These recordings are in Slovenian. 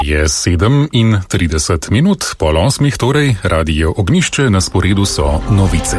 Je 7:30, 7:30, torej Radio Ognjišče, na sporedu so novice.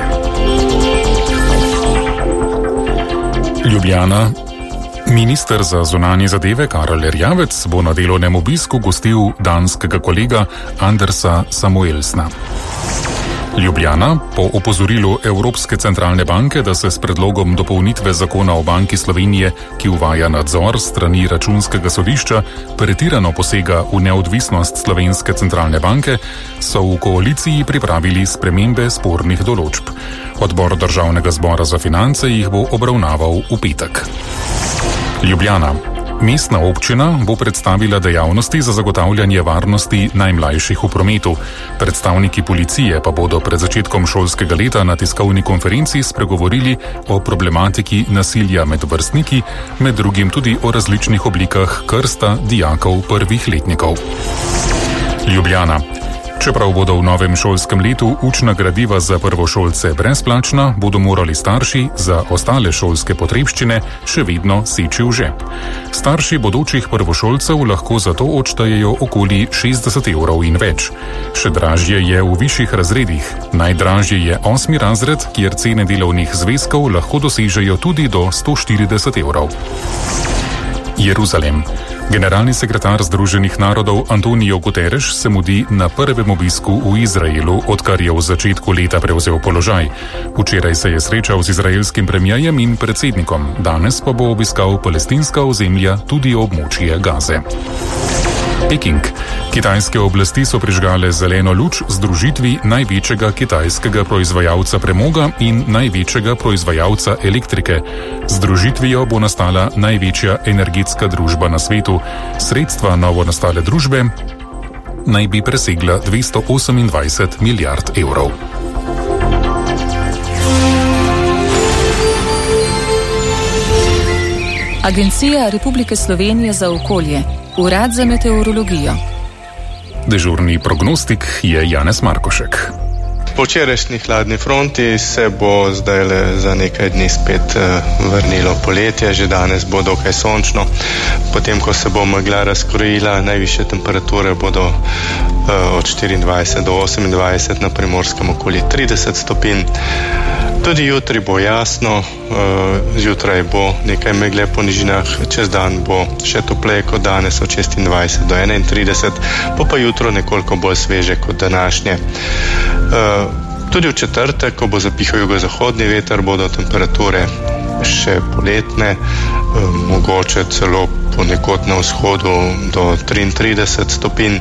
Ljubljana. Minister za zunanje zadeve Karel Erjavec bo na delovnem obisku gostil danskega kolega Andersa Samuelsna. Ljubljana. Po opozorilu Evropske centralne banke, da se s predlogom dopolnitve zakona o Banki Slovenije, ki uvaja nadzor strani Računskega sodišča, pretirano posega v neodvisnost Slovenske centralne banke, so v koaliciji pripravili spremembe spornih določb. Odbor Državnega zbora za finance jih bo obravnaval v petek. Ljubljana. Mestna občina bo predstavila dejavnosti za zagotavljanje varnosti najmlajših v prometu. Predstavniki policije pa bodo pred začetkom šolskega leta na tiskovni konferenci spregovorili o problematiki nasilja med vrstniki, med drugim tudi o različnih oblikah krsta dijakov prvih letnikov. Ljubljana. Čeprav bodo v novem šolskem letu učna gradiva za prvošolce brezplačna, bodo morali starši za ostale šolske potrebščine še vedno seči v žep. Starši bodočih prvošolcev lahko zato odštejejo okoli 60 evrov in več. Še dražje je v višjih razredih. Najdražje je 8. razred, kjer cene delovnih zvezkov lahko dosežejo tudi do 140 evrov. Jeruzalem. Generalni sekretar Združenih narodov Antonijo Guterres se mudi na prvem obisku v Izraelu, odkar je v začetku leta prevzel položaj. Včeraj se je srečal z izraelskim premierjem in predsednikom, danes pa bo obiskal palestinska ozemlja, tudi območje Gaze. Peking. Kitajske oblasti so prižgale zeleno luč združitvi največjega kitajskega proizvajalca premoga in največjega proizvajalca elektrike. Z združitvijo bo nastala največja energetska družba na svetu. Sredstva novonastale družbe naj bi presegla 228 milijard evrov. Agencija Republike Slovenije za okolje. Urad za meteorologijo. Dežurni prognostik je Janez Markošek. Po včerajšnji hladni fronti se bo zdajle za nekaj dni spet vrnilo poletje, že danes bo dokaj sončno. Potem, ko se bo megla razkrojila, najvišje temperature bodo od 24 do 28, na Primorskem okoli 30 stopinj. Tudi jutri bo jasno, zjutraj bo nekaj megle po nižinah, čez dan bo še topleje kot danes od 26 do 31, pa jutro nekoliko bolj sveže kot današnje. Tudi v četrtek, ko bo zapihal jugozahodni veter, bodo temperature še poletne, mogoče celo ponekod na vzhodu do 33 stopinj.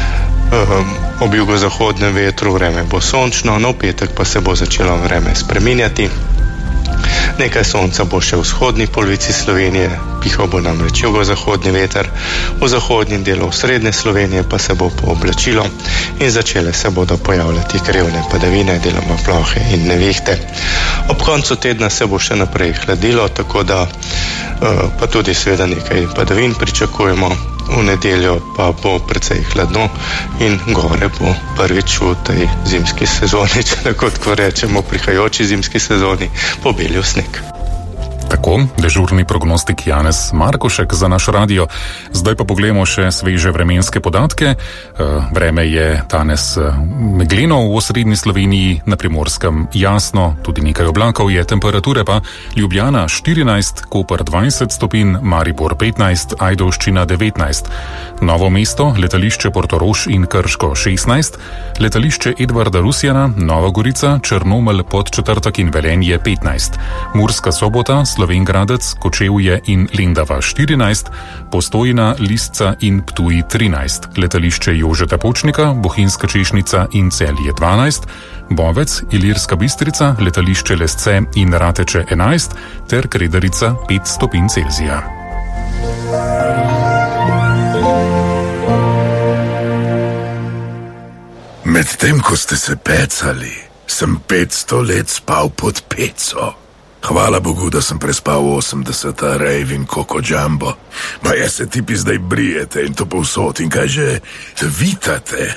Ob jugozahodnem vetru vreme bo sončno, no v petek pa se bo začelo vreme spreminjati. Nekaj sonca bo še v vzhodni polovici Slovenije, pihal bo namreč jugozahodni veter, v zahodnem delu srednje Slovenije pa se bo pooblačilo in začele se bodo pojavljati krevne padavine, deloma plohe in nevihte. Ob koncu tedna se bo še naprej hladilo, tako da pa tudi seveda nekaj padavin pričakujemo. V nedeljo pa bo precej hladno in gore bo prvič v tej zimski sezoni, če tako rečemo, prihajajoči zimski sezoni, pobelil sneg. Tako, dežurni prognostik Janez Markošek za naš radio. Zdaj pa pogledamo še sveže vremenske podatke. Vreme je danes megleno v osrednji Sloveniji, na Primorskem jasno, tudi nekaj oblakov je, temperature pa Ljubljana 14, Koper 20 stopinj, Maribor 15, Ajdovščina 19, Novo mesto, letališče Portorož in Krško 16, letališče Edvarda Rusjana, Nova Gorica, Črnomelj, Podčetrtek in Velenje 15, Murska Sobota, Slovengradec, Kočevje in Lendava 14, Postojna, Lisca in Ptuj 13, letališče Jožeta Pučnika, Bohinjska Češnica in Celje 12, Bovec, Ilirska Bistrica, letališče Lesce in Rateče 11 ter Kredarica 5 stopinj Celzija. Medtem ko ste se pecali, sem 500 let spal pod peco. Hvala Bogu, da sem prespal 80 rejv in Koko Jumbo. Ma ja se tipi zdaj brijete in to povsod in kaj že vitate.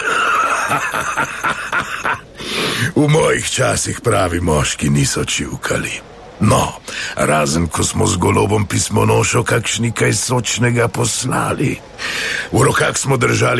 V mojih časih pravi moški niso čivkali. No, razen ko smo z golobom pismonošo kakšni kaj sočnega poslali. V rokah smo držali